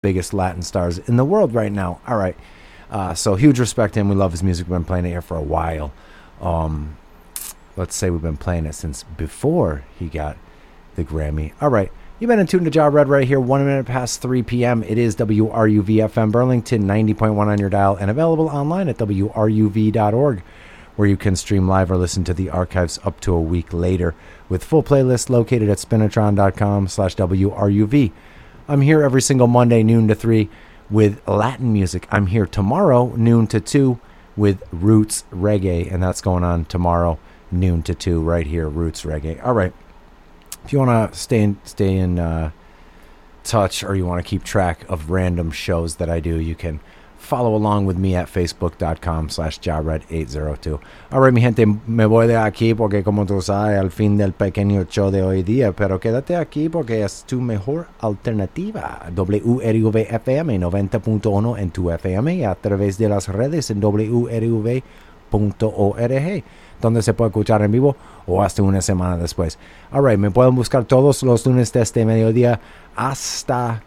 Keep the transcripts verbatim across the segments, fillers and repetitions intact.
biggest Latin stars in the world right now. All right. Uh, so huge respect to him. We love his music. We've been playing it here for a while. Um, let's say we've been playing it since before he got the Grammy. All right. You've been in tune to Ja Red right here, one minute past three p.m. It is W R U V F M Burlington, ninety point one on your dial, and available online at W R U V dot org, where you can stream live or listen to the archives up to a week later, with full playlists located at spinatron.com slash WRUV. I'm here every single Monday, noon to three, with Latin music. I'm here tomorrow, noon to two, with Roots Reggae, and that's going on tomorrow, noon to two, right here, Roots Reggae. All right. If you want to stay in, stay in uh, touch, or you want to keep track of random shows that I do, you can follow along with me at facebook.com slash jared802. All right, mi gente, me voy de aquí porque, como tú sabes, al fin del pequeño show de hoy día, pero quédate aquí porque es tu mejor alternativa. W R U V F M noventa punto uno en tu F M y a través de las redes en W R U V punto org, donde se puede escuchar en vivo o hasta una semana después. All right, me pueden buscar todos los lunes desde mediodía hasta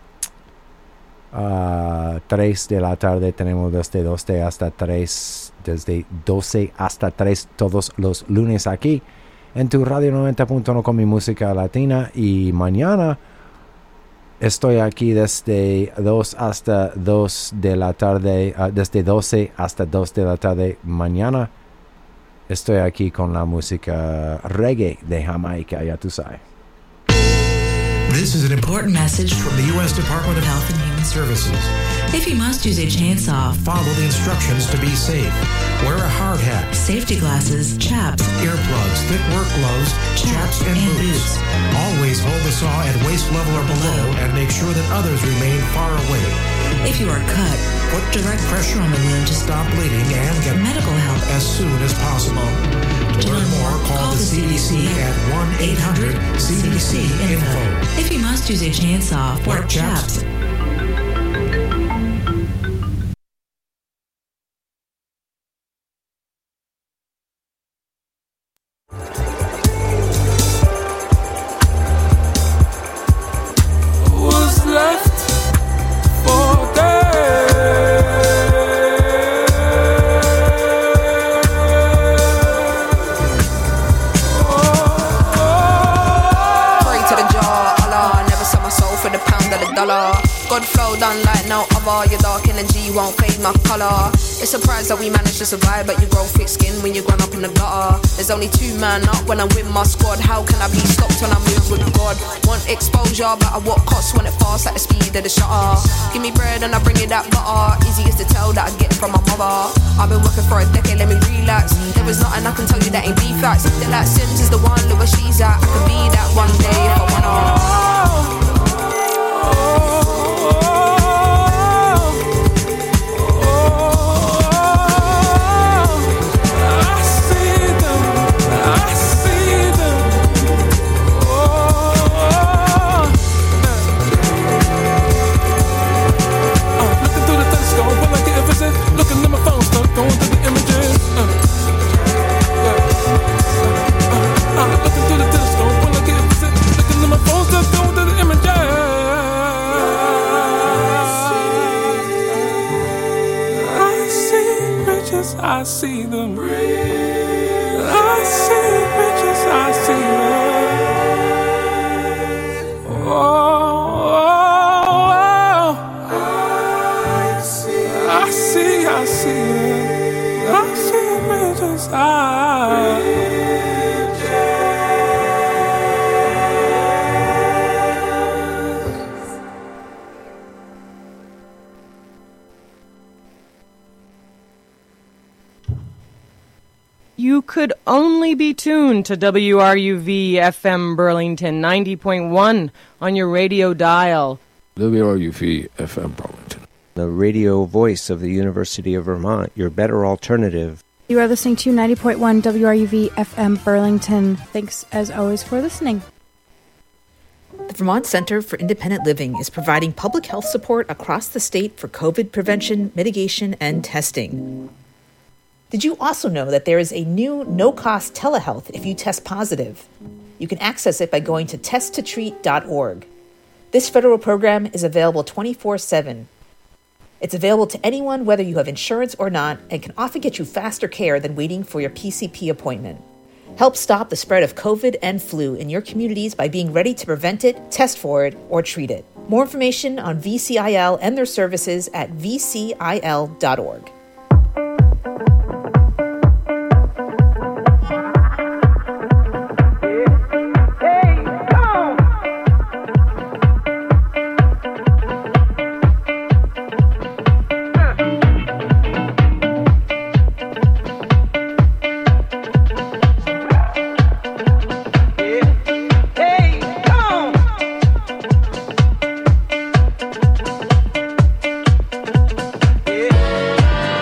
uh, tres de la tarde. Tenemos desde doce hasta tres, desde doce hasta tres todos los lunes aquí en tu radio noventa punto uno con mi música latina. Y mañana estoy aquí desde dos hasta dos de la tarde, uh, desde doce hasta dos de la tarde mañana. Estoy aquí con la música reggae de Jamaica, ya tú sabes. This is an important message from the U S Department of Health and Human Services. If you must use a chainsaw, follow the instructions to be safe. Wear a hard hat, safety glasses, chaps, earplugs, thick work gloves, chaps, and, and boots. boots. Always hold the saw at waist level or below and make sure that others remain far away. If you are cut, put direct pressure on the wound to stop bleeding and get medical help as soon as possible. To learn more, call the C D C at one eight hundred C D C info. If you must use a chainsaw, wear chaps. Won't fade my colour. It's a prize that we managed to survive, but you grow thick skin when you grown up in the gutter. There's only two man up when I'm with my squad. How can I be stopped when I move with God? Want exposure, but at what cost? When it fast like the speed of the shutter. Give me bread and I bring you that butter. Easiest to tell that I get from my mother. I've been working for a decade, let me relax. There is nothing I can tell you that ain't be facts. That like Sims is the one, look where she's at. I could be that one day if I wanna. Looking at my phone, start going through the images. Uh, yeah. uh, uh, uh, looking through the telescope, when I get visit. Looking at my phone, start going through the images. I see riches, I see them. I see riches, I see them. Oh. I see, I see it. I see riches. I. You could only be tuned to W R U V F M Burlington ninety point one on your radio dial. W R U V F M Burlington, the radio voice of the University of Vermont, your better alternative. You are listening to ninety point one W R U V F M Burlington. Thanks, as always, for listening. The Vermont Center for Independent Living is providing public health support across the state for COVID prevention, mitigation, and testing. Did you also know that there is a new no-cost telehealth if you test positive? You can access it by going to test to treat dot org. This federal program is available twenty-four seven. It's available to anyone whether you have insurance or not and can often get you faster care than waiting for your P C P appointment. Help stop the spread of COVID and flu in your communities by being ready to prevent it, test for it, or treat it. More information on V C I L and their services at v c i l dot org. Yeah.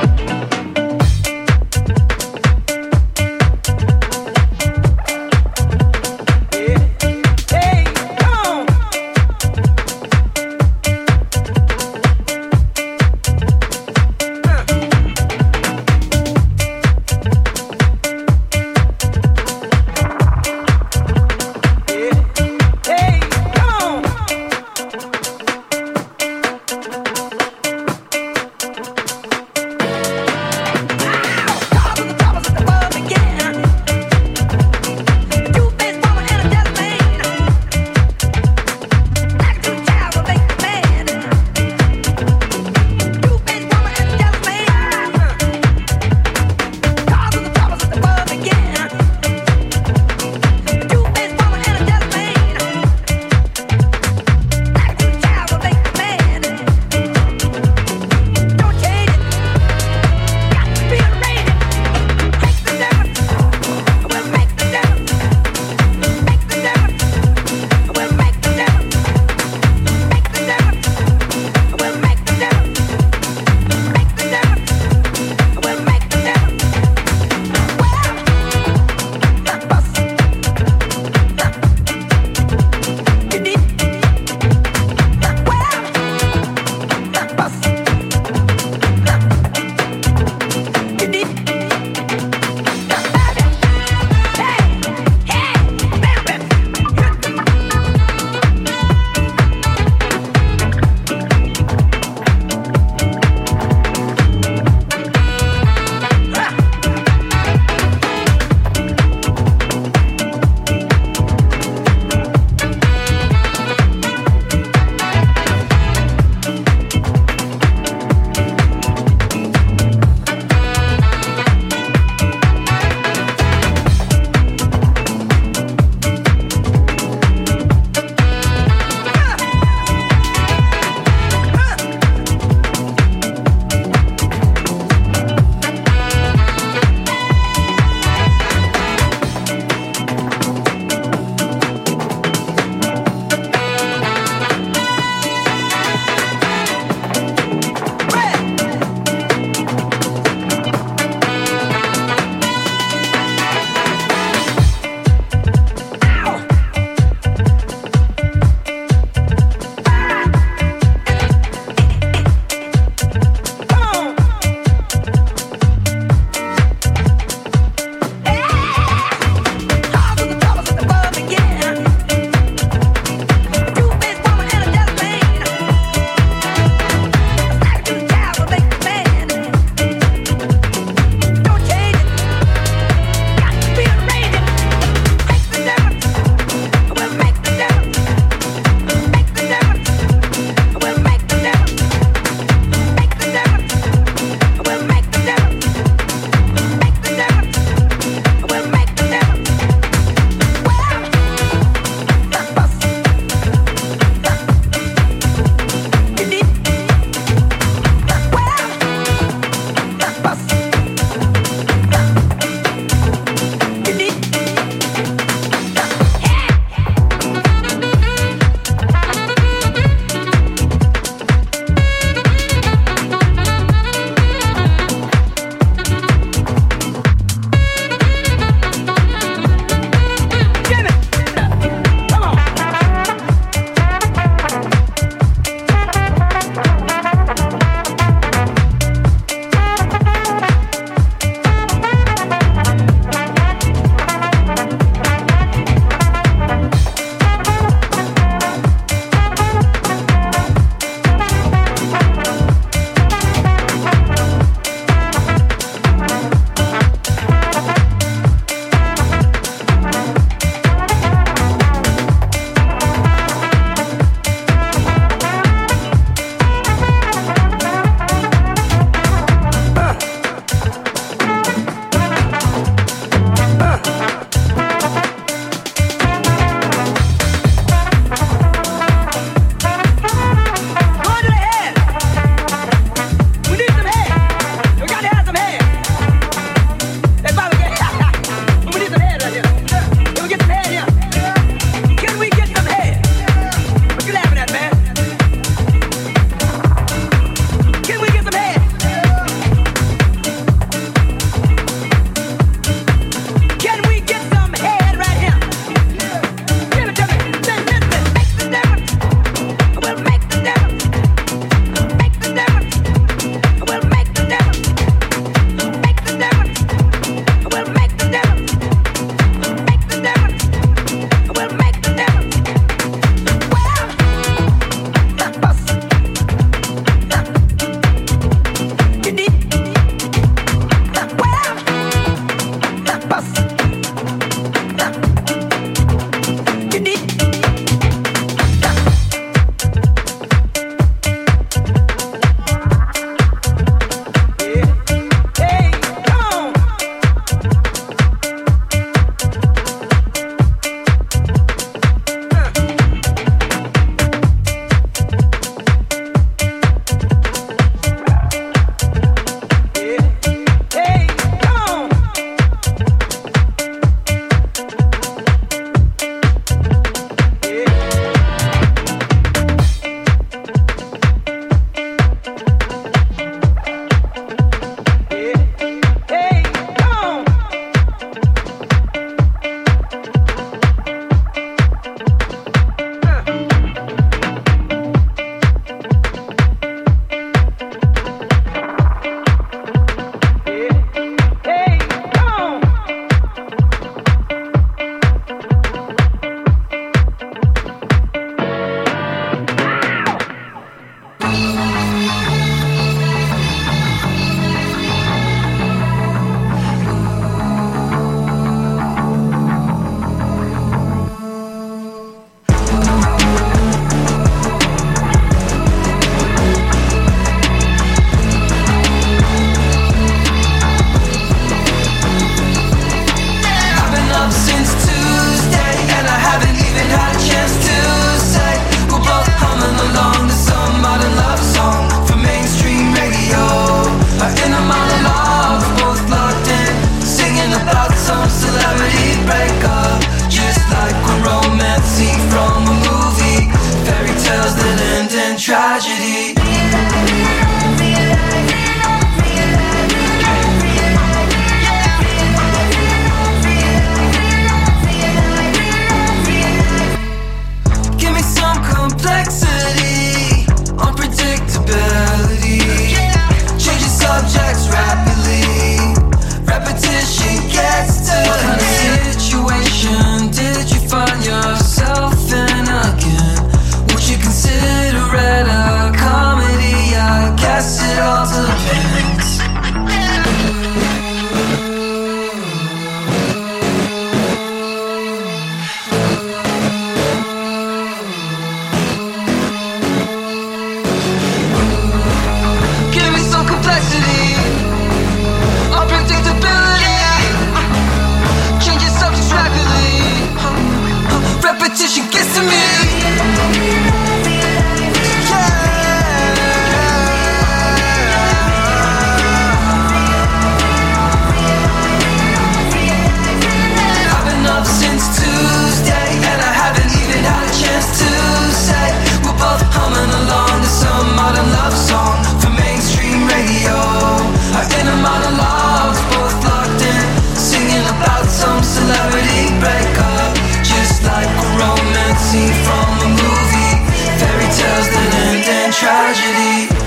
me.